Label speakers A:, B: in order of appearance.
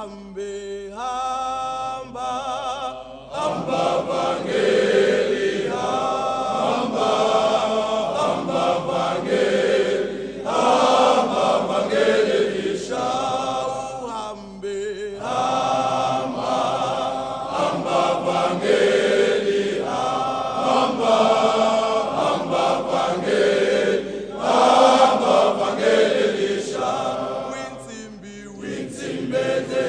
A: Hambe, hamba, hamba vangeli, hamba, hamba vangeli, hamba vangeli shau. Hambe, hamba, hamba vangeli, hamba, hamba vangeli, hamba vangeli shau. Winsimbi, winsimbi.